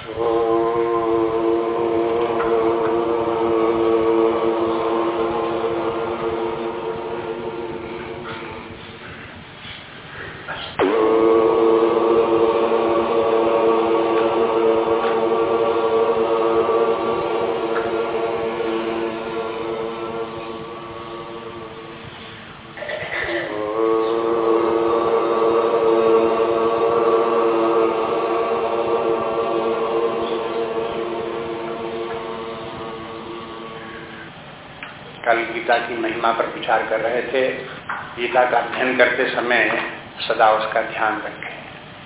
गीता की महिमा पर विचार कर रहे थे। गीता का अध्ययन करते समय सदा उसका ध्यान रखें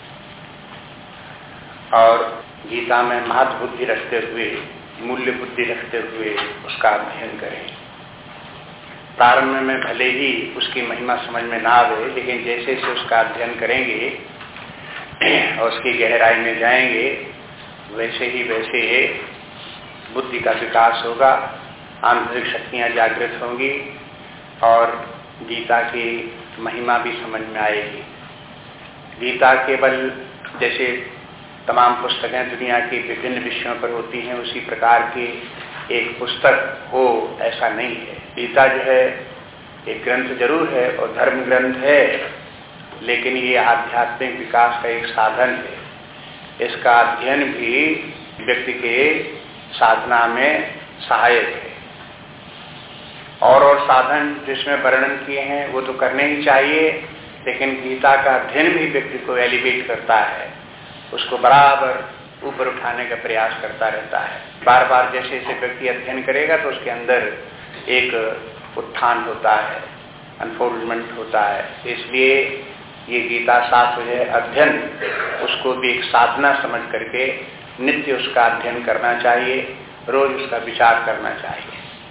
और गीता में महत्व बुद्धि रखते हुए, मूल्य बुद्धि रखते हुए उसका अध्ययन करें। प्रारंभ में भले ही उसकी महिमा समझ में ना आवे, लेकिन जैसे जैसे उसका अध्ययन करेंगे और उसकी गहराई में जाएंगे, वैसे ही वैसे बुद्धि का विकास होगा, आंतरिक शक्तियां जागृत होंगी और गीता की महिमा भी समझ में आएगी। गीता केवल जैसे तमाम पुस्तकें दुनिया की विभिन्न विषयों पर होती हैं, उसी प्रकार की एक पुस्तक हो ऐसा नहीं है। गीता जो है एक ग्रंथ जरूर है और धर्म ग्रंथ है, लेकिन ये आध्यात्मिक विकास का एक साधन है। इसका अध्ययन भी व्यक्ति के साधना में सहायक है। और साधन जिसमें वर्णन किए हैं वो तो करने ही चाहिए, लेकिन गीता का अध्ययन भी व्यक्ति को एलिवेट करता है, उसको बराबर ऊपर उठाने का प्रयास करता रहता है। बार बार जैसे जैसे व्यक्ति अध्ययन करेगा तो उसके अंदर एक उत्थान होता है, अनफोल्डमेंट होता है। इसलिए ये गीता शास्त्र है अध्ययन, उसको भी एक साधना समझ करके नित्य उसका अध्ययन करना चाहिए, रोज उसका विचार करना चाहिए।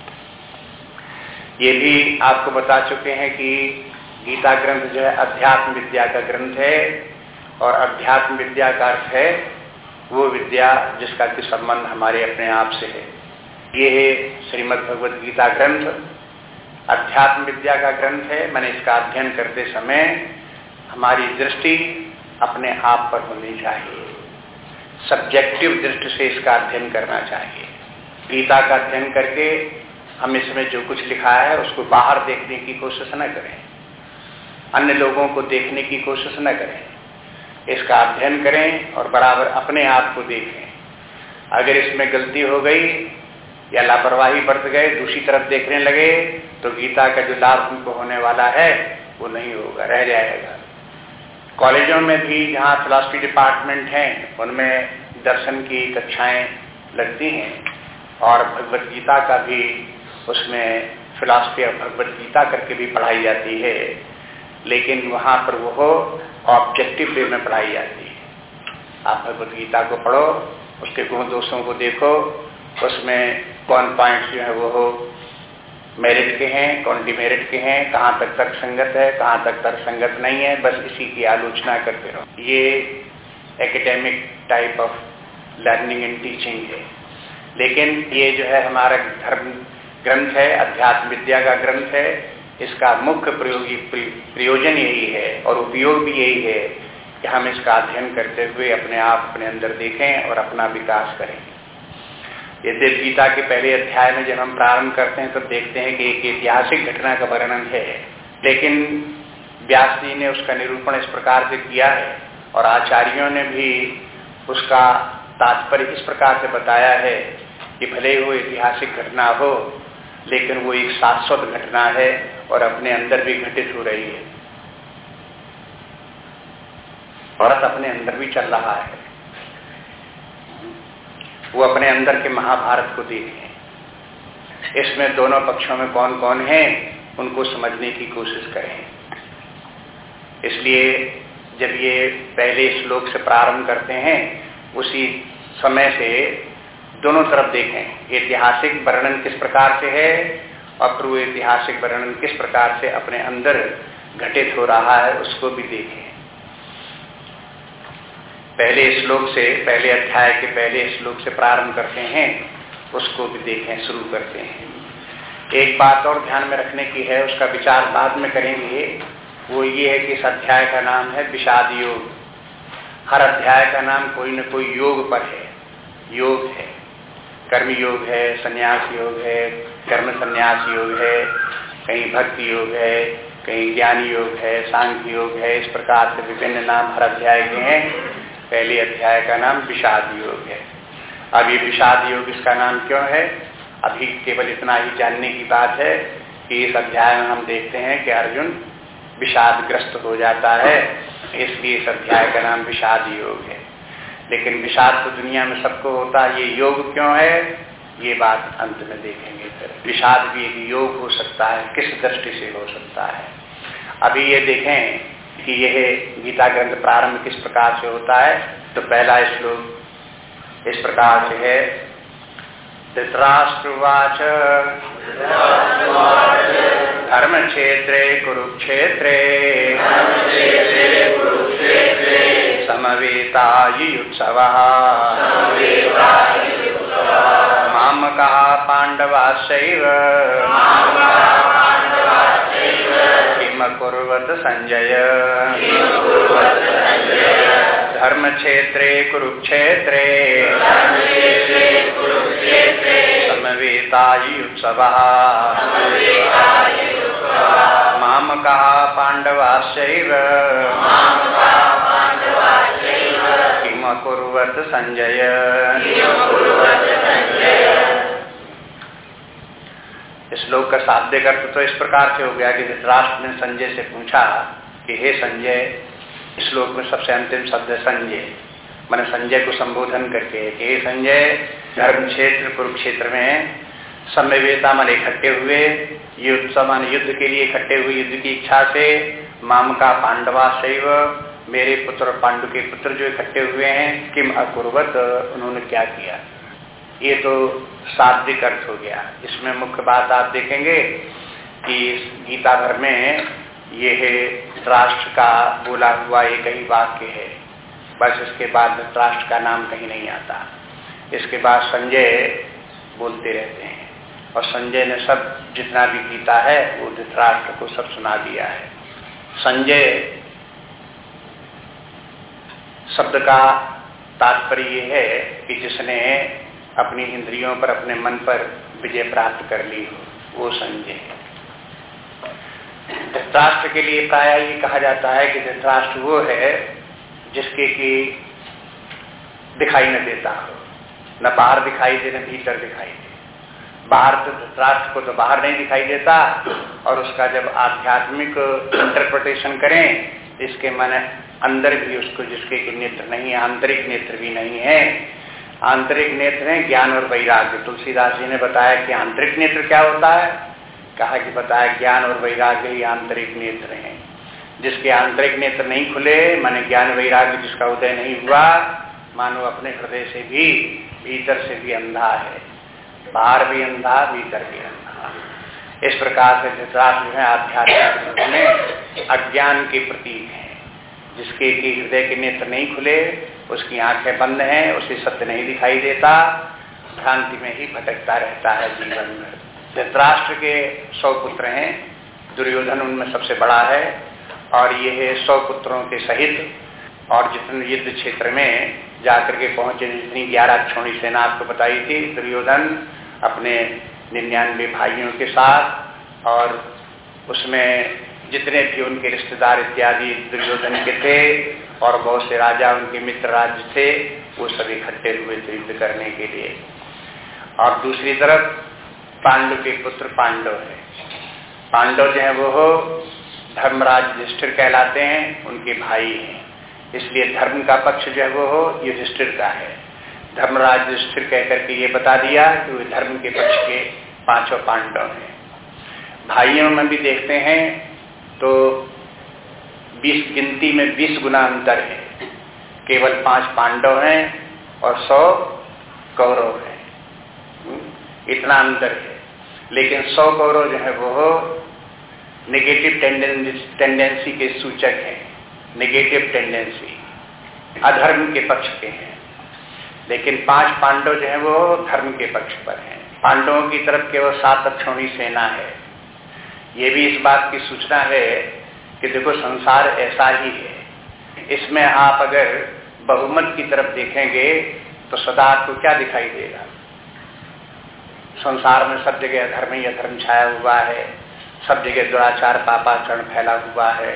ये भी आपको बता चुके हैं कि गीता ग्रंथ जो है अध्यात्म विद्या का ग्रंथ है, और अध्यात्म विद्या का अर्थ है वो विद्या जिसका कि संबंध हमारे अपने आप से है। ये है श्रीमद् भगवद गीता ग्रंथ, अध्यात्म विद्या का ग्रंथ है। मैंने इसका अध्ययन करते समय हमारी दृष्टि अपने आप पर होनी चाहिए, सब्जेक्टिव दृष्टि से इसका अध्ययन करना चाहिए। गीता का अध्ययन करके हम इसमें जो कुछ लिखा है उसको बाहर देखने की कोशिश न करें, अन्य लोगों को देखने की कोशिश न करें। इसका अध्ययन करें और बराबर अपने आप को देखें। अगर इसमें गलती हो गई या लापरवाही बरत गए, दूसरी तरफ देखने लगे, तो गीता का जो लाभ हमको होने वाला है वो नहीं होगा, रह जाएगा। कॉलेजों में भी जहाँ फिलॉसफी डिपार्टमेंट हैं, उनमें दर्शन की कक्षाएं लगती हैं और भगवद गीता का भी उसमें फिलॉसफी और भगवद गीता करके भी पढ़ाई जाती है, लेकिन वहाँ पर वो ऑब्जेक्टिव वे में पढ़ाई जाती है। आप भगवद गीता को पढ़ो, उसके गुण दोषों को देखो, उसमें कौन पॉइंट्स जो है वो मेरिट के हैं, कौन डिमेरिट के हैं, कहाँ तक तर्क संगत है, कहाँ तक तर्क संगत नहीं है, बस इसी की आलोचना करते रहो। ये academic type of learning and teaching है। लेकिन ये जो है हमारा धर्म ग्रंथ है, अध्यात्म विद्या का ग्रंथ है। इसका मुख्य प्रयोजन यही है और उपयोग भी यही है कि हम इसका अध्ययन करते हुए अपने आप अपने अंदर देखें और अपना विकास करें। यदि गीता के पहले अध्याय में जब हम प्रारंभ करते हैं तो देखते हैं कि एक ऐतिहासिक घटना का वर्णन है, लेकिन व्यास जी ने उसका निरूपण इस प्रकार से किया है और आचार्यों ने भी उसका तात्पर्य इस प्रकार से बताया है कि भले ही वो ऐतिहासिक घटना हो, लेकिन वो एक शाश्वत घटना है और अपने अंदर भी घटित हो रही है। भारत अपने अंदर भी चल रहा है। वो अपने अंदर के महाभारत को देखें, इसमें दोनों पक्षों में कौन कौन है उनको समझने की कोशिश करें। इसलिए जब ये पहले श्लोक से प्रारंभ करते हैं, उसी समय से दोनों तरफ देखें, ऐतिहासिक वर्णन किस प्रकार से है और पूर्व ऐतिहासिक वर्णन किस प्रकार से अपने अंदर घटित हो रहा है, उसको भी देखें। पहले श्लोक से, पहले अध्याय के पहले श्लोक से प्रारंभ करते हैं, उसको भी देखें, शुरू करते हैं। एक बात और ध्यान में रखने की है, उसका विचार बाद में करेंगे। वो ये है कि इस अध्याय का नाम है विषाद योग। हर अध्याय का नाम कोई न कोई योग पर है। योग है, कर्म योग है, संन्यास योग है, कर्म संन्यास योग है, कहीं भक्ति योग है, कहीं ज्ञान योग है, सांख्य योग है। इस प्रकार से विभिन्न नाम हर अध्याय के हैं। पहले अध्याय का नाम विषाद योग है। अब ये विषाद योग इसका नाम क्यों है? अभी केवल इतना ही जानने की बात है कि इस अध्याय में हम देखते हैं कि अर्जुन विषादग्रस्त हो जाता है, इसलिए इस अध्याय का नाम विषाद योग है। लेकिन विषाद तो दुनिया में सबको होता है, ये योग क्यों है ये बात अंत में देखेंगे। फिर विषाद भी एक योग हो सकता है, किस दृष्टि से हो सकता है। अभी ये देखें कि यह गीता ग्रंथ प्रारंभ किस प्रकार से होता है। तो पहला श्लोक इस प्रकार से है, धृतराष्ट्रवाच धर्म क्षेत्रे कुरुक्षेत्रे समवेतायुत्सवः मामकः पांडवाश्चैव किम कुर्वत संजय धर्म क्षेत्रे कुरुक्षेत्रे समवेतायुत्सवः मामकः पांडवाश्चैव किम कुर्वत संजय। इस श्लोक का शाब्दिक अर्थ तो इस प्रकार से हो गया कि धृतराष्ट्र ने संजय से पूछा कि हे संजय, इस श्लोक में सबसे अंतिम शब्द है संजय, मैंने संजय को संबोधन करके कि हे संजय, धर्म क्षेत्र कुरुक्षेत्र में समवेता मन इकट्ठे हुए, युद्ध मान युद्ध के लिए इकट्ठे हुए, युद्ध की इच्छा से, माम का पांडवा शैव, मेरे पुत्र पांडु के पुत्र जो इकट्ठे हुए हैं, किम अकुर्वत, उन्होंने क्या किया। ये तो शाब्दिक अर्थ हो गया। इसमें मुख्य बात आप देखेंगे कि गीता भर में यह धृतराष्ट्र का बोला हुआ एक ही वाक्य है, बस इसके बाद धृतराष्ट्र का नाम कहीं नहीं आता। इसके बाद संजय बोलते रहते हैं और संजय ने सब जितना भी गीता है वो धृतराष्ट्र को सब सुना दिया है। संजय शब्द का तात्पर्य ये है कि जिसने अपनी इंद्रियों पर, अपने मन पर विजय प्राप्त कर ली हो, वो संजय है। धृतराष्ट्र के लिए प्रायः ये कहा जाता है कि धृतराष्ट्र वो है जिसके कि दिखाई न देता हो, न बाहर दिखाई दे न भीतर दिखाई दे। बाहर तो धृतराष्ट्र को तो बाहर नहीं दिखाई देता, और उसका जब आध्यात्मिक इंटरप्रिटेशन करें इसके माने अंदर भी उसको जिसके कि नेत्र नहीं है, आंतरिक नेत्र भी नहीं है। आंतरिक नेत्र है ज्ञान और वैराग्य। तुलसीदास जी ने बताया कि आंतरिक नेत्र क्या होता है, कहा कि बताया ज्ञान और वैराग्य ही आंतरिक नेत्र हैं। जिसके आंतरिक नेत्र नहीं खुले, माने ज्ञान वैराग्य जिसका उदय नहीं हुआ, मानो अपने हृदय से भी, भीतर से भी अंधा है, बाहर भी अंधा, भीतर भी अंधा। इस प्रकार से धृतराष्ट्र जो है आध्यात्मिक में अज्ञान के प्रतीक हैं। जिसके कि हृदय के नेत्र नहीं खुले, उसकी आंखें बंद हैं, उसे सत्य नहीं दिखाई देता, भ्रांति में ही भटकता रहता है जीवन में। धृतराष्ट्र के 100 पुत्र हैं, दुर्योधन उनमें सबसे बड़ा है, और ये है 100 पुत्रों के सहित। और जितने युद्ध क्षेत्र में जाकर के पहुंचे, जितनी 11 छोड़ी सेना आपको बताई थी, दुर्योधन अपने 99 भाइयों के साथ, और उसमें जितने भी उनके रिश्तेदार इत्यादि दुर्योधन के थे, और बहुत से राजा उनके मित्र राज्य थे, वो सभी इकट्ठे हुए थे युद्ध करने के लिए। और दूसरी तरफ पांडु के पुत्र पांडव है। पांडव जो है वो धर्मराज युधिष्ठिर कहलाते हैं, उनके भाई हैं। इसलिए धर्म का पक्ष जो है वो युधिष्ठिर का है। धर्मराज युधिष्ठिर कहकर के ये बता दिया कि वो धर्म के पक्ष के 5 पांडव हैं। भाइयों में भी देखते हैं तो 20 गिनती में 20 गुना अंतर है। केवल 5 पांडव हैं और 100 कौरव हैं, इतना अंतर है। लेकिन 100 कौरव जो है वो नेगेटिव टेंडेंसी के सूचक हैं, नेगेटिव टेंडेंसी, अधर्म के पक्ष के हैं। लेकिन 5 पांडव जो है वो धर्म के पक्ष पर हैं। पांडवों की तरफ केवल 7 अक्षौणी सेना है। ये भी इस बात की सूचना है कि देखो संसार ऐसा ही है। इसमें आप अगर बहुमत की तरफ देखेंगे तो सदा आपको क्या दिखाई देगा? संसार में सब जगह अधर्म ही अधर्म छाया हुआ है, सब जगह दुराचार पापाचरण फैला हुआ है।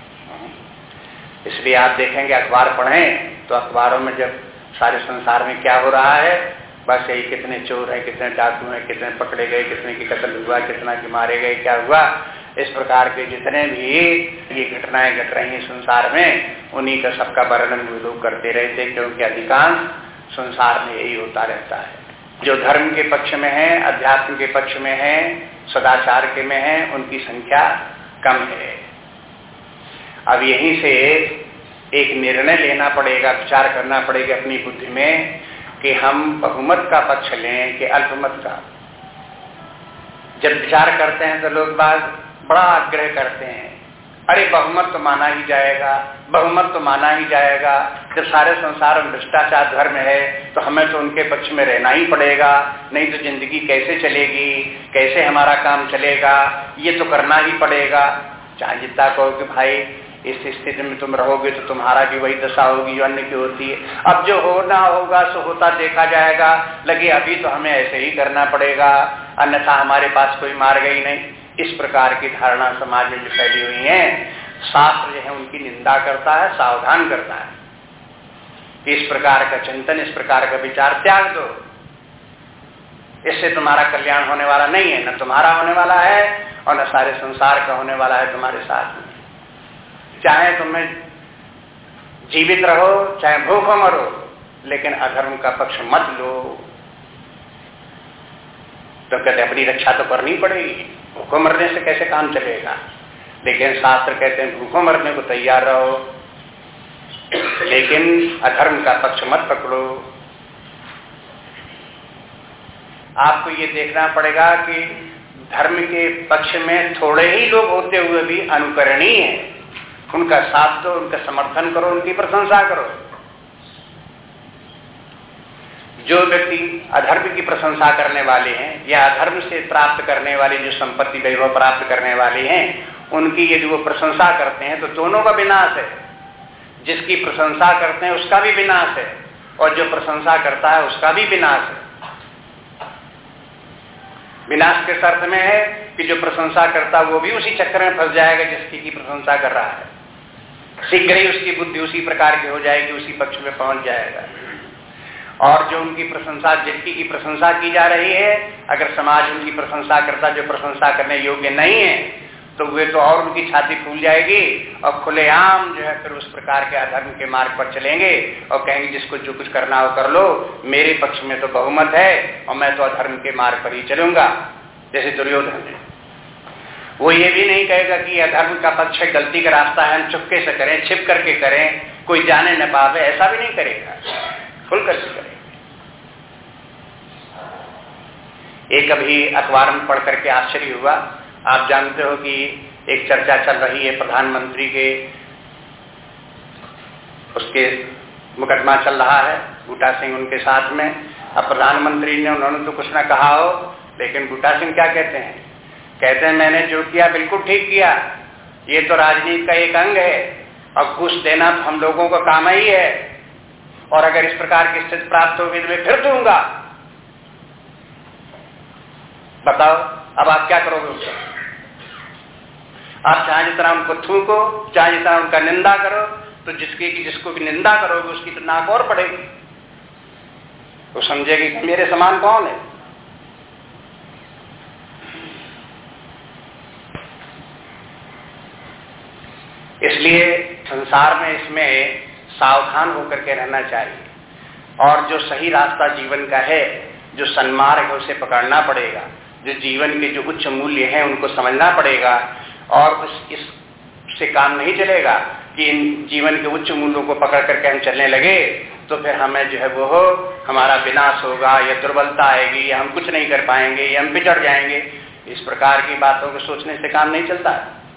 इसलिए आप देखेंगे, अखबार पढ़ें तो अखबारों में जब सारे संसार में क्या हो रहा है, बस यही कितने चोर हैं, कितने डाकू हैं, कितने पकड़े गए, कितने की कत्ल हुआ, कितना की मारे गए, क्या हुआ, इस प्रकार के जितने भी ये घटनाएं घट रही हैं संसार में, उन्हीं का सबका वर्णन वो लोग करते रहते, क्योंकि अधिकांश संसार में यही होता रहता है। जो धर्म के पक्ष में है, अध्यात्म के पक्ष में है, सदाचार के में है, उनकी संख्या कम है। अब यहीं से एक निर्णय लेना पड़ेगा, विचार करना पड़ेगा अपनी बुद्धि में कि हम बहुमत का पक्ष लें कि अल्पमत का। जब विचार करते हैं तो लोग बाग बड़ा आग्रह करते हैं, अरे बहुमत तो माना ही जाएगा, बहुमत तो माना ही जाएगा। जब सारे संसार में भ्रष्टाचार धर्म है तो हमें तो उनके पक्ष में रहना ही पड़ेगा, नहीं तो जिंदगी कैसे चलेगी, कैसे हमारा काम चलेगा, ये तो करना ही पड़ेगा। चाहे जितना कहो कि भाई इस स्थिति में तुम रहोगे तो तुम्हारा भी वही दशा होगी जो अन्य की होती है, अब जो होना होगा सो होता देखा जाएगा, लगे अभी तो हमें ऐसे ही करना पड़ेगा, अन्यथा हमारे पास कोई मार्ग ही नहीं। इस प्रकार की धारणा समाज में जो फैली हुई है, शास्त्र जो है उनकी निंदा करता है, सावधान करता है कि इस प्रकार का चिंतन, इस प्रकार का विचार त्याग दो, इससे तुम्हारा कल्याण होने वाला नहीं है, न तुम्हारा होने वाला है और न सारे संसार का होने वाला है तुम्हारे साथ में। चाहे तुम्हें जीवित रहो, चाहे भूखों मरो, लेकिन अधर्म का पक्ष मत लो। तो कहते अपनी रक्षा तो करनी पड़ेगी, भूखों मरने से कैसे काम चलेगा। लेकिन शास्त्र कहते हैं भूखों मरने को तैयार रहो, लेकिन अधर्म का पक्ष मत पकड़ो। आपको ये देखना पड़ेगा कि धर्म के पक्ष में थोड़े ही लोग होते हुए भी अनुकरणीय है, उनका साथ दो, उनका समर्थन करो, उनकी प्रशंसा करो। जो व्यक्ति अधर्म की प्रशंसा करने वाले हैं या अधर्म से प्राप्त करने वाले जो संपत्ति वैभव प्राप्त करने वाले हैं, उनकी यदि वो प्रशंसा करते हैं तो दोनों का विनाश है। जिसकी प्रशंसा करते हैं उसका भी विनाश है और जो प्रशंसा करता है उसका भी विनाश है। विनाश के अर्थ में है कि जो प्रशंसा करता है वो भी उसी चक्कर में फंस जाएगा जिसकी की प्रशंसा कर रहा है। शीघ्र ही उसकी बुद्धि उसी प्रकार की हो जाएगी, उसी पक्ष में पहुंच जाएगा। और जो उनकी प्रशंसा, जिसकी की प्रशंसा की जा रही है, अगर समाज उनकी प्रशंसा करता जो प्रशंसा करने योग्य नहीं है तो वे तो और उनकी छाती फूल जाएगी और खुलेआम जो है फिर उस प्रकार के अधर्म के मार्ग पर चलेंगे और कहेंगे जिसको जो कुछ करना हो कर लो, मेरे पक्ष में तो बहुमत है और मैं तो अधर्म के मार्ग पर ही चलूंगा। जैसे दुर्योधन है, वो ये भी नहीं कहेगा कि अधर्म का पक्ष है, गलती का रास्ता है, हम चुपके से करें, छिप करके करें, कोई जाने न पावे, ऐसा भी नहीं करेगा, खुल करके करेगा। एक अभी अखबार में पढ़ करके आश्चर्य हुआ। आप जानते हो कि एक चर्चा चल रही है प्रधानमंत्री के, उसके मुकदमा चल रहा है बूटा सिंह उनके साथ में। अब प्रधानमंत्री ने, उन्होंने तो कुछ ना कहा हो, लेकिन बूटा सिंह क्या कहते हैं? कहते हैं मैंने जो किया बिल्कुल ठीक किया, ये तो राजनीति का एक अंग है और घूस देना तो हम लोगों का काम ही है, और अगर इस प्रकार की स्थिति प्राप्त होगी तो मैं फिर दूंगा। बताओ अब आप क्या करोगे उससे? आप चाहे जितना उनको थूको, चाहे जितना उनका निंदा करो, तो जिसको भी निंदा करोगे उसकी तो नाक और पड़ेगी। वो समझेगी कि मेरे समान कौन है। इसलिए संसार में इसमें सावधान होकर के रहना चाहिए और जो सही रास्ता जीवन का है, जो सन्मार्ग है, उसे पकड़ना पड़ेगा। जो जीवन के जो उच्च मूल्य हैं उनको समझना पड़ेगा और इससे काम नहीं चलेगा कि इन जीवन के उच्च मूल्यों को पकड़ करके हम चलने लगे तो फिर हमें जो है वो हमारा विनाश होगा या दुर्बलता आएगी या हम कुछ नहीं कर पाएंगे या हम पिछड़ जाएंगे। इस प्रकार की बातों को सोचने से काम नहीं चलता।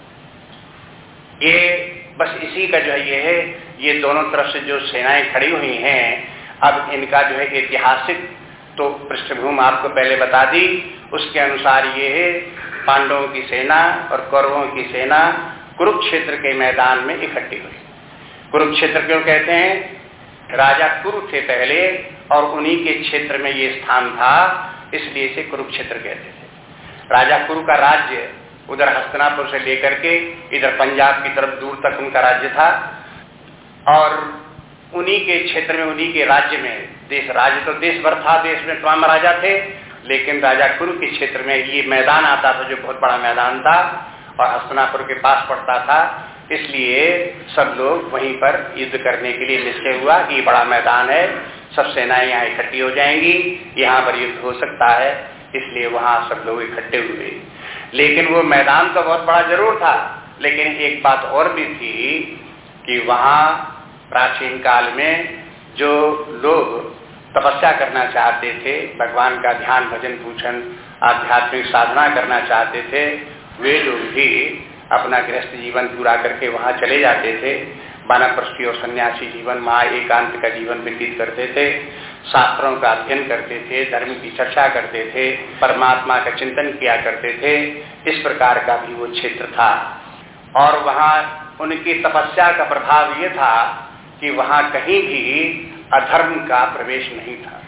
ये बस इसी का जो है ये है, ये दोनों तरफ से जो सेनाएं खड़ी हुई हैं, अब इनका जो है ऐतिहासिक तो पृष्ठभूमि आपको पहले बता दी। उसके अनुसार ये है, पांडवों की सेना और कौरवों की सेना कुरुक्षेत्र के मैदान में इकट्ठी हुई। कुरुक्षेत्र क्यों कहते हैं? राजा कुरु थे पहले और उन्हीं के क्षेत्र में ये स्थान था, इसलिए इसे कुरुक्षेत्र कहते थे। राजा कुरु का राज्य उधर हस्तिनापुर से लेकर के इधर पंजाब की तरफ दूर तक उनका राज्य था, और उन्हीं के क्षेत्र में, उन्हीं के राज्य में, देश राज्य तो देश भर था, देश में तमाम राजा थे, लेकिन राजा कुरु के क्षेत्र में ये मैदान आता था जो बहुत बड़ा मैदान था और हस्तिनापुर के पास पड़ता था, इसलिए सब लोग वहीं पर युद्ध करने के लिए निश्चय हुआ कि बड़ा मैदान है, सब सेनाएं यहाँ इकट्ठी हो जाएंगी, यहाँ पर युद्ध हो सकता है, इसलिए वहां सब लोग इकट्ठे हुए। लेकिन वो मैदान तो बहुत बड़ा जरूर था, लेकिन एक बात और भी थी कि वहां प्राचीन काल में जो लोग तपस्या करना चाहते थे, भगवान का ध्यान भजन पूजन आध्यात्मिक साधना करना चाहते थे, वे लोग भी अपना गृहस्थ जीवन पूरा करके वहां चले जाते थे। वानप्रस्थी और सन्यासी जीवन, वहां एकांत का जीवन व्यतीत करते थे, शास्त्रों का अध्ययन करते थे, धर्म की चर्चा करते थे, परमात्मा का चिंतन किया करते थे। इस प्रकार का भी वो क्षेत्र था, और वहां उनकी तपस्या का प्रभाव ये था कि वहां कहीं भी अधर्म का प्रवेश नहीं था।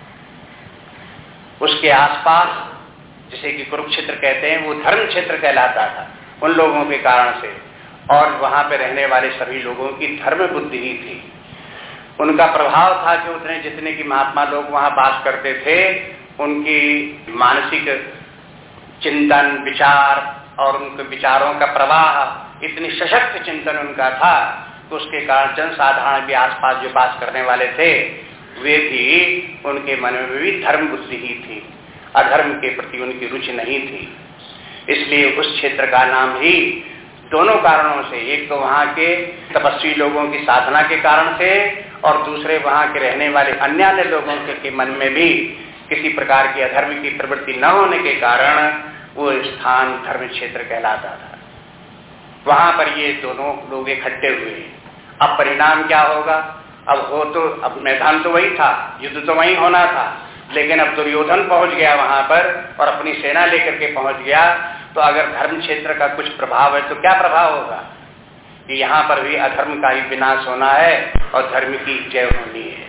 उसके आसपास, जिसे कि कुरुक्षेत्र कहते हैं, वो धर्म क्षेत्र कहलाता था उन लोगों के कारण से, और वहां पे रहने वाले सभी लोगों की धर्म बुद्धि ही थी। उनका प्रभाव था कि उतने जितने की महात्मा लोग वहां बास करते थे, उनकी मानसिक चिंतन विचार और उनके विचारों का प्रवाह इतनी सशक्त चिंतन उनका था, तो उसके कारण जनसाधारण के आसपास जो बास करने वाले थे, वे भी उनके मन में भी धर्म बुद्धि ही थी, अधर्म के प्रति उनकी रुचि नहीं थी। इसलिए उस क्षेत्र का नाम ही दोनों कारणों से, एक तो वहां के तपस्वी लोगों की साधना के कारण से, और दूसरे वहां के रहने वाले अन्य लोगों के मन में भी किसी प्रकार की अधर्म की प्रवृत्ति न होने के कारण वो स्थान धर्म क्षेत्र कहलाता था। वहां पर ये दोनों लोग इकट्ठे हुए। अब परिणाम क्या होगा? अब मैदान तो वही था, युद्ध तो वही होना था, लेकिन अब दुर्योधन पहुंच गया वहां पर और अपनी सेना लेकर के पहुंच गया, तो अगर धर्म क्षेत्र का कुछ प्रभाव है तो क्या प्रभाव होगा कि यहाँ पर भी अधर्म का ही विनाश होना है और धर्म की जय होनी है।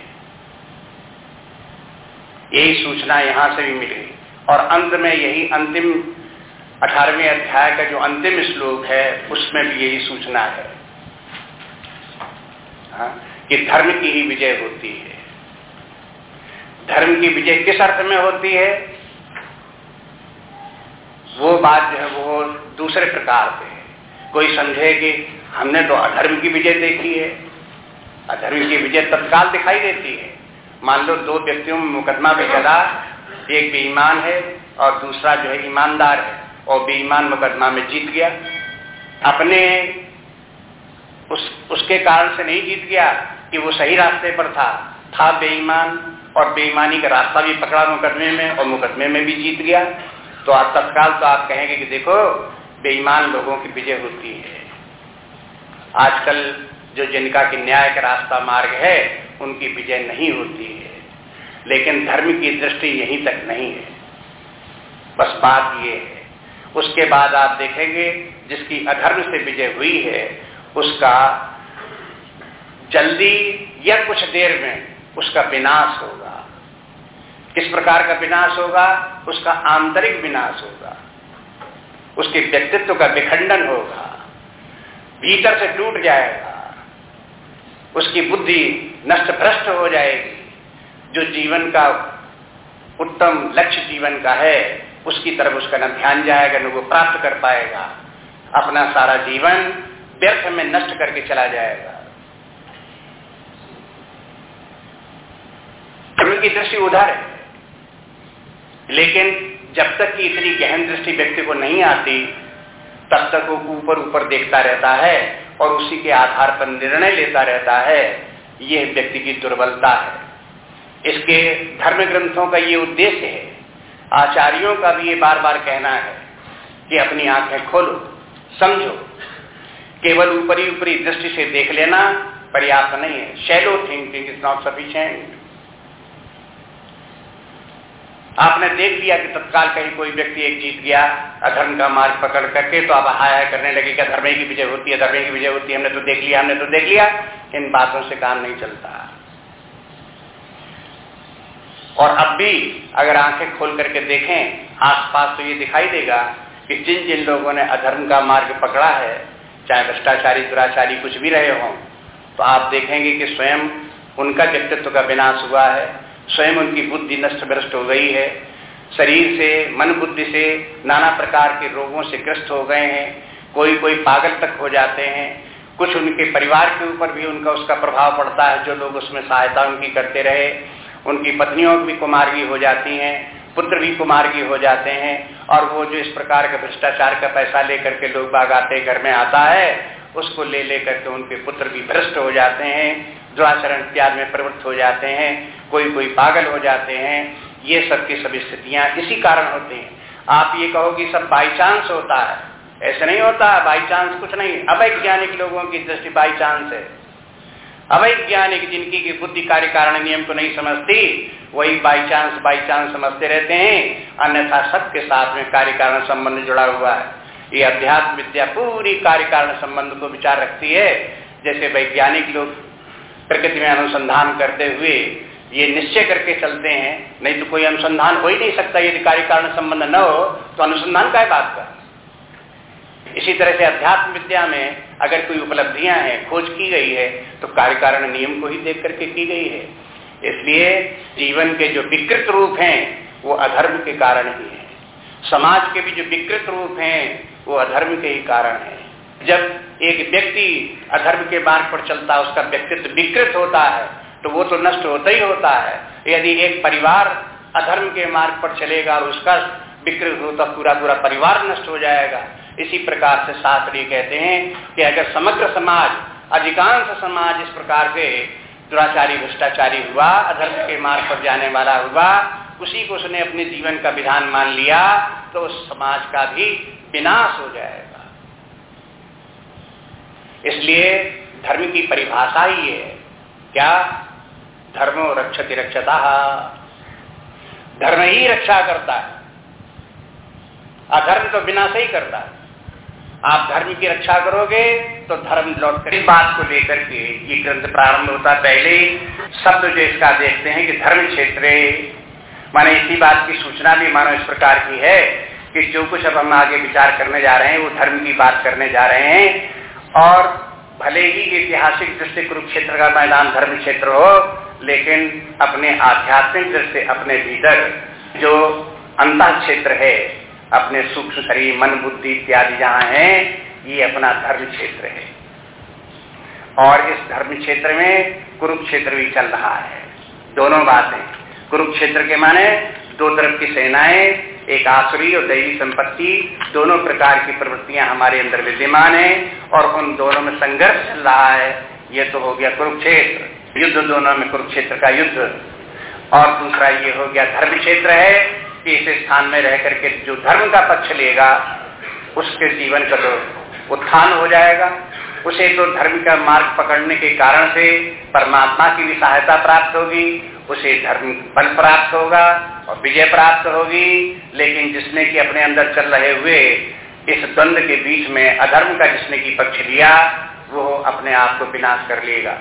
यही सूचना यहाँ से भी मिली, और अंत में यही अंतिम 18वें अध्याय का जो अंतिम श्लोक है, उसमें भी यही सूचना है, कि धर्म की ही विजय होती है। धर्म की विजय किस अर्थ में होती है, वो बात जो है वो दूसरे प्रकार से है। कोई समझे कि हमने तो अधर्म की विजय देखी है, अधर्म की विजय तत्काल दिखाई देती है। मान लो दो व्यक्तियों में मुकदमा पे चला, एक बेईमान है और दूसरा जो है ईमानदार है, और बेईमान मुकदमा में जीत गया। अपने उसके कारण से नहीं जीत गया कि वो सही रास्ते पर था बेईमान, और बेईमानी का रास्ता भी पकड़ा मुकदमे में, और मुकदमे में भी जीत गया। तो आप तत्काल तो आप कहेंगे कि देखो बेईमान लोगों की विजय होती है। आजकल जो जिनका कि न्याय का रास्ता मार्ग है, उनकी विजय नहीं होती है, लेकिन धर्म की दृष्टि यहीं तक नहीं है। बस बात ये है। उसके बाद आप देखेंगे जिसकी अधर्म से विजय हुई है, उसका जल्दी या कुछ देर में उसका विनाश होगा। किस प्रकार का विनाश होगा? उसका आंतरिक विनाश होगा, उसके व्यक्तित्व का विखंडन होगा, भीतर से टूट जाएगा, उसकी बुद्धि नष्ट भ्रष्ट हो जाएगी। जो जीवन का उत्तम लक्ष्य जीवन का है, उसकी तरफ उसका न ध्यान जाएगा, न वो प्राप्त कर पाएगा। अपना सारा जीवन व्यर्थ में नष्ट करके चला जाएगा। धर्म की दृष्टि उधर है, लेकिन जब तक कि इतनी गहन दृष्टि व्यक्ति को नहीं आती, तब तक वो ऊपर ऊपर देखता रहता है और उसी के आधार पर निर्णय लेता रहता है। यह व्यक्ति की दुर्बलता है। इसके धर्म ग्रंथों का ये उद्देश्य है, आचार्यों का भी ये बार बार कहना है कि अपनी आंखें खोलो, समझो। केवल ऊपरी ऊपरी दृष्टि से देख लेना पर्याप्त नहीं है। Shallow thinking is not sufficient. आपने देख लिया कि तत्काल कहीं कोई व्यक्ति एक जीत गया अधर्म का मार्ग पकड़ करके, तो आप हाय करने लगे कि धर्म की विजय होती है, धर्म की विजय होती है, हमने तो देख लिया। इन बातों से काम नहीं चलता। और अब भी अगर आंखें खोल करके देखें आसपास तो ये दिखाई देगा कि जिन जिन लोगों ने अधर्म का मार्ग पकड़ा है, चाहे भ्रष्टाचारी दुराचारी कुछ भी रहे हों, तो आप देखेंगे कि स्वयं उनका व्यक्तित्व का विनाश हुआ है, स्वयं उनकी बुद्धि नष्ट भ्रष्ट हो गई है, शरीर से मन बुद्धि से नाना प्रकार के रोगों से ग्रस्त हो गए हैं, कोई पागल तक हो जाते हैं, कुछ उनके परिवार के ऊपर भी उनका उसका प्रभाव पड़ता है, जो लोग उसमें सहायता उनकी करते रहे, उनकी पत्नियों भी कुमार्गी हो जाती हैं, पुत्र भी कुमार्गी हो जाते हैं, और वो जो इस प्रकार का भ्रष्टाचार का पैसा लेकर के लोग बाग आते घर में आता है, उसको ले लेकर के उनके पुत्र भी भ्रष्ट हो जाते हैं, दुराचरण इत्यादि में प्रवृत्त हो जाते हैं, कोई पागल हो जाते हैं। ये सब की सब स्थितियां इसी कारण होती हैं। आप ये कहो कि सब बाई चांस होता है, ऐसे नहीं होता। बाई चांस कुछ नहीं, अवैज्ञानिक लोगों की दृष्टि बाई चांस है। अवैज्ञानिक जिनकी की बुद्धि कार्य कारण नियम को नहीं समझती, वही बाई चांस समझते रहते हैं, अन्यथा सबके साथ में कार्य कारण संबंध जुड़ा हुआ है। ये अध्यात्म विद्या पूरी कार्य कारण संबंध को विचार रखती है। जैसे वैज्ञानिक लोग प्रकृति में अनुसंधान करते हुए ये निश्चय करके चलते हैं, नहीं तो कोई अनुसंधान हो ही नहीं सकता। यदि कार्य कारण संबंध न हो तो अनुसंधान क्या बात का। इसी तरह से अध्यात्म विद्या में अगर कोई उपलब्धियां हैं, खोज की गई है, तो कार्य कारण नियम को ही देख करके की गई है। इसलिए जीवन के जो विकृत रूप हैं वो अधर्म के कारण ही है। समाज के भी जो विकृत रूप हैं वो अधर्म के ही कारण है। जब एक व्यक्ति अधर्म के मार्ग पर चलता है, उसका व्यक्तित्व विकृत होता है, तो वो तो नष्ट होता ही होता है। यदि एक परिवार अधर्म के मार्ग पर चलेगा और उसका विकृत होता पूरा परिवार नष्ट हो जाएगा। इसी प्रकार से शास्त्र ये कहते हैं कि अगर समग्र समाज, अधिकांश समाज इस प्रकार से दुराचारी भ्रष्टाचारी हुआ, अधर्म के मार्ग पर जाने वाला हुआ, उसी को उसने अपने जीवन का विधान मान लिया, तो उस समाज का भी विनाश हो जाएगा। इसलिए धर्म की परिभाषा ही है क्या? धर्मो रक्षति रक्षतः। धर्म ही रक्षा करता है, अधर्म तो विनाश ही करता है। आप धर्म की रक्षा करोगे तो धर्म लौट कर। इस बात को लेकर के ये ग्रंथ प्रारंभ होता। पहले शब्द जो इसका देखते हैं कि धर्म क्षेत्रे, माने इसी बात की सूचना भी मानो इस प्रकार की है कि जो कुछ अब हम आगे विचार करने जा रहे हैं वो धर्म की बात करने जा रहे हैं। और भले ही ऐतिहासिक दृष्टि कुरुक्षेत्र का मैदान धर्म क्षेत्र हो, लेकिन अपने आध्यात्मिक दृष्टि अपने भीतर जो अंतः क्षेत्र है, अपने सूक्ष्म शरीर मन बुद्धि इत्यादि जहाँ है, ये अपना धर्म क्षेत्र है। और इस धर्म क्षेत्र में कुरुक्षेत्र भी चल रहा है। दोनों बातें, कुरुक्षेत्र के माने दो तरफ की सेनाएं, एक आसुरी और दैवी संपत्ति, दोनों प्रकार की प्रवृत्तियां हमारे अंदर विद्यमान है और उन दोनों में संघर्ष चल रहा है। ये तो हो गया कुरुक्षेत्र, युद्ध दोनों में, कुरुक्षेत्र का युद्ध। और दूसरा ये हो गया धर्म क्षेत्र है कि इस स्थान में रह करके जो धर्म का पक्ष लेगा उसके जीवन का तो उत्थान हो जाएगा, उसे तो धर्म का मार्ग पकड़ने के कारण से परमात्मा की भी सहायता प्राप्त होगी, उसे धर्म बल प्राप्त होगा और विजय प्राप्त होगी। लेकिन जिसने कि अपने अंदर चल रहे हुए इस द्वंद्व के बीच में अधर्म का जिसने की पक्ष लिया, वो अपने आप को विनाश कर लेगा।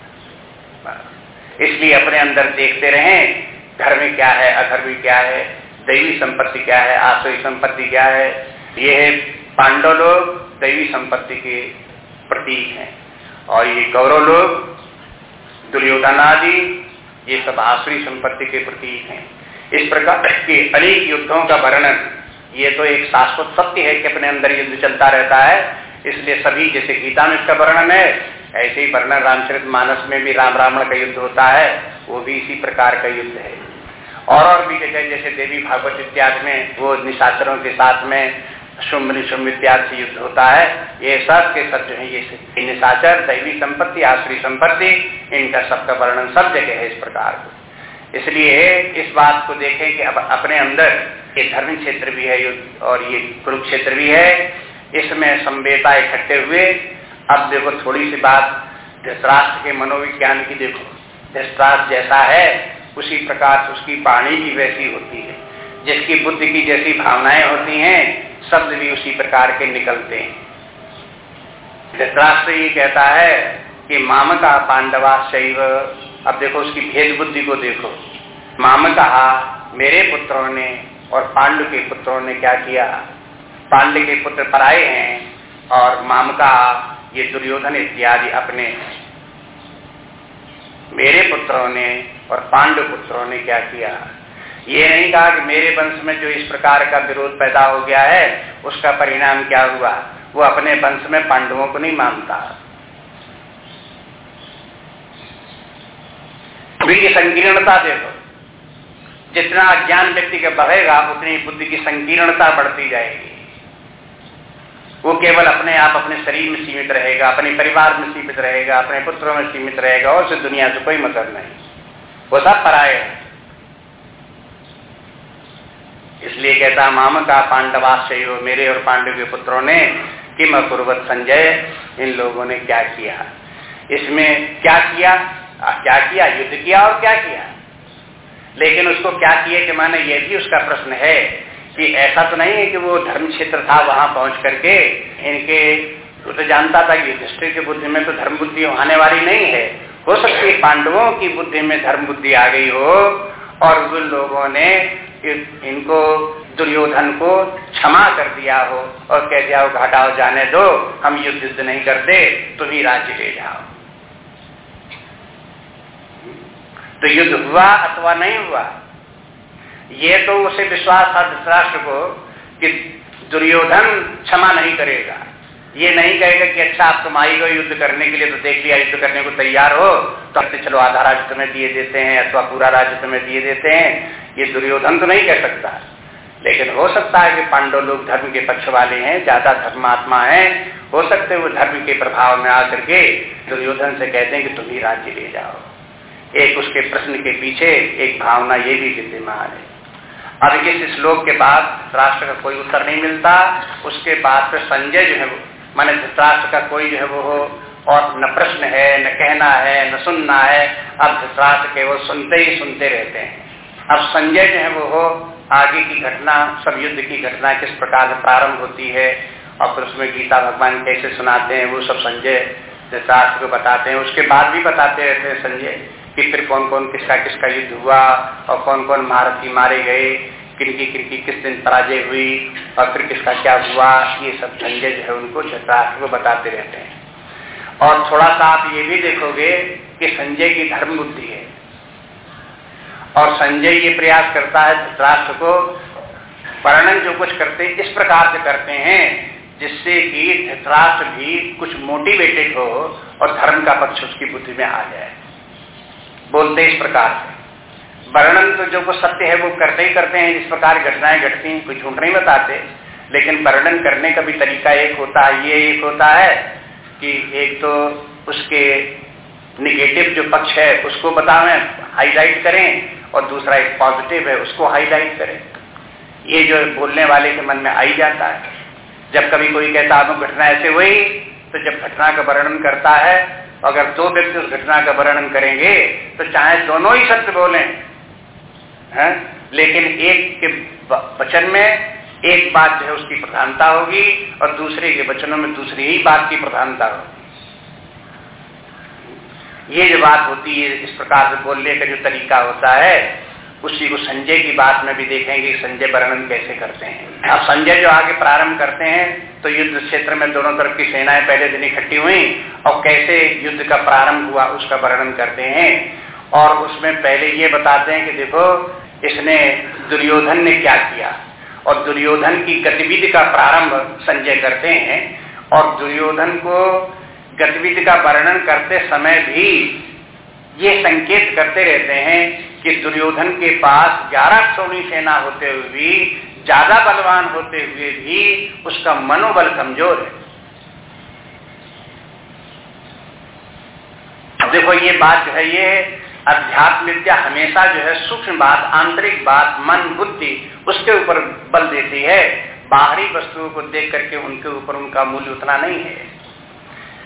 इसलिए अपने अंदर देखते रहें धर्म क्या है, अधर्म क्या है, दैवी संपत्ति क्या है, आसुरी संपत्ति क्या है। ये है पांडव लोग दैवी संपत्ति के प्रतीक हैं और ये कौरव लोग दुर्योधन आदि ये सब आसुरी संपत्ति के प्रतीक हैं। इस प्रकार के अनेक युद्धों का वर्णन, ये तो एक शाश्वत सत्य है कि अपने अंदर युद्ध चलता रहता है। इसलिए सभी, जैसे गीता में इसका वर्णन है, ऐसे ही वर्णन रामचरितमानस में भी राम रावण का युद्ध होता है, वो भी इसी प्रकार का युद्ध है। और भी जगह जैसे देवी भागवत इत्यादि में वो निशाचरों के साथ में शुंभ निशुंभ इत्यादि से युद्ध होता है। ये सब के सब जो है ये निशाचर, दैवी संपत्ति, आसुरी संपत्ति, इनका सबका वर्णन सब जगह है इस प्रकार को। इसलिए इस बात को देखें कि अब अपने अंदर ये धर्म क्षेत्र भी है और ये कुरुक्षेत्र भी है, इसमें संवेदना इकट्ठे हुए। अब देखो थोड़ी सी बात धृतराष्ट्र के मनोविज्ञान की देखो। धृतराष्ट्र जैसा है उसी प्रकार से उसकी वाणी भी वैसी होती है, जिसकी बुद्धि की जैसी भावनाएं होती हैं, शब्द भी उसी प्रकार के निकलते हैं। धृतराष्ट्र ये कहता है कि मामका पांडवा शैव। अब देखो उसकी भेद बुद्धि को देखो, माम कहा मेरे पुत्रों ने और पांडु के पुत्रों ने क्या किया। पांडु के पुत्र पराये हैं और माम कहा ये दुर्योधन इत्यादि अपने। मेरे पुत्रों ने और पांडु पुत्रों ने क्या किया। ये नहीं कहा कि मेरे वंश में जो इस प्रकार का विरोध पैदा हो गया है उसका परिणाम क्या हुआ। वो अपने वंश में पांडवों को नहीं मानता। बुद्धि की संकीर्णता देखो, जितना ज्ञान व्यक्ति का बढ़ेगा उतनी बुद्धि की संकीर्णता बढ़ती जाएगी। वो केवल अपने आप अपने शरीर में सीमित रहेगा, अपने परिवार में सीमित रहेगा, अपने पुत्रों में सीमित रहेगा और उसे दुनिया से कोई मतलब नहीं, वो सब पराये हैं। इसलिए कहता माम का पांडवाश्चयो मेरे और पांडव के पुत्रों ने किम अकुर्वत संजय, इन लोगों ने क्या किया। इसमें क्या किया, क्या किया, युद्ध किया और क्या किया। लेकिन उसको क्या किए कि माने ये भी उसका प्रश्न है कि ऐसा तो नहीं है कि वो धर्म क्षेत्र था वहां पहुंच करके इनके, वो तो जानता था कि युधिष्ठिर की बुद्धि में तो धर्म बुद्धि आने वाली नहीं है। हो सकती है पांडवों की बुद्धि में धर्म बुद्धि आ गई हो और उन लोगों ने इनको दुर्योधन को क्षमा कर दिया हो और कह दिया हो घटाओ जाने दो, हम युद्ध नहीं करते, तुम ही राज्य ले जाओ। तो युद्ध हुआ अथवा नहीं हुआ, ये तो उसे विश्वास था धृतराष्ट्र को कि दुर्योधन क्षमा नहीं करेगा। ये नहीं कहेगा कि अच्छा आप तुम आई हो युद्ध करने के लिए, तो देख लिया युद्ध करने को तैयार हो तो चलो आधा राज्य तुम्हें दिए देते हैं अथवा पूरा राज्य तुम्हें दिए देते हैं। ये दुर्योधन तो नहीं कह सकता। लेकिन हो सकता है कि पांडव लोग धर्म के पक्ष वाले हैं, ज्यादा धर्मात्मा हैं, हो सकते हैं वो धर्म के प्रभाव में आकर के दुर्योधन से कहते हैं कि तुम ही राज्य ले जाओ। एक उसके प्रश्न के पीछे एक भावना ये भी विद्यमान है। अब इस श्लोक के बाद धृतराष्ट्र का कोई उत्तर नहीं मिलता। उसके बाद फिर संजय जो है माने धृतराष्ट्र का कोई जो है वो हो और न प्रश्न है, न कहना है, न सुनना है। अब धृतराष्ट्र केवल सुनते ही सुनते रहते हैं। अब संजय जो है वो हो आगे की घटना, सब युद्ध की घटना किस प्रकार से प्रारंभ होती है और फिर उसमें गीता भगवान कैसे सुनाते हैं वो सब संजय धृतराष्ट्र को बताते हैं। उसके बाद भी बताते रहते हैं संजय कि फिर कौन कौन किसका किसका युद्ध हुआ और कौन कौन महारथी मारे गए, किनकी किस दिन पराजय हुई और फिर किसका क्या हुआ। ये सब संजय जो है उनको धृतराष्ट्र को बताते रहते हैं। और थोड़ा सा आप ये भी देखोगे कि संजय की धर्म बुद्धि है और संजय ये प्रयास करता है धृतराष्ट्र को वर्णन जो कुछ करते इस प्रकार से करते हैं जिससे कि धृतराष्ट्र भी कुछ मोटिवेटेड हो और धर्म का पक्ष उसकी बुद्धि में आ जाए। बोलते इस प्रकार से वर्णन तो जो कुछ सत्य है वो करते ही करते हैं, इस प्रकार घटनाएं घटती हैं, कोई झूठ नहीं बताते। लेकिन वर्णन करने का भी तरीका एक होता है, ये एक होता है कि एक तो उसके निगेटिव जो पक्ष है उसको बतावें, हाईलाइट करें, और दूसरा एक पॉजिटिव है उसको हाईलाइट करें। ये जो बोलने वाले के मन में आ ही जाता है। जब कभी कोई कहता है घटना ऐसे हुई, तो जब घटना का वर्णन करता है, अगर दो व्यक्ति उस घटना का वर्णन करेंगे तो चाहे दोनों ही सत्य बोलें हैं, लेकिन एक के वचन में एक बात जो है उसकी प्रधानता होगी और दूसरे के वचनों में दूसरी ही बात की प्रधानता होगी। ये जो बात होती है, इस प्रकार से बोलने का जो तरीका होता है, उसी को संजय की बात में भी देखेंगे संजय वर्णन कैसे करते हैं। अब संजय जो आगे प्रारंभ करते हैं तो युद्ध क्षेत्र में दोनों तरफ की सेनाएं पहले दिन इकट्ठी हुई और कैसे युद्ध का प्रारंभ हुआ उसका वर्णन करते हैं। और उसमें पहले ये बताते हैं कि देखो इसने दुर्योधन ने क्या किया और दुर्योधन की गतिविधि का प्रारंभ संजय करते हैं। और दुर्योधन को गतिविधि का वर्णन करते समय भी ये संकेत करते रहते हैं कि दुर्योधन के पास 11 क्षौणी सेना होते हुए भी, ज्यादा बलवान होते हुए भी उसका मनोबल कमजोर है। अब देखो ये बात जो है, ये अध्यात्म विद्या हमेशा जो है सूक्ष्म बात, आंतरिक बात, मन बुद्धि उसके ऊपर बल देती है। बाहरी वस्तुओं को देख करके उनके ऊपर उनका मूल्य उतना नहीं है।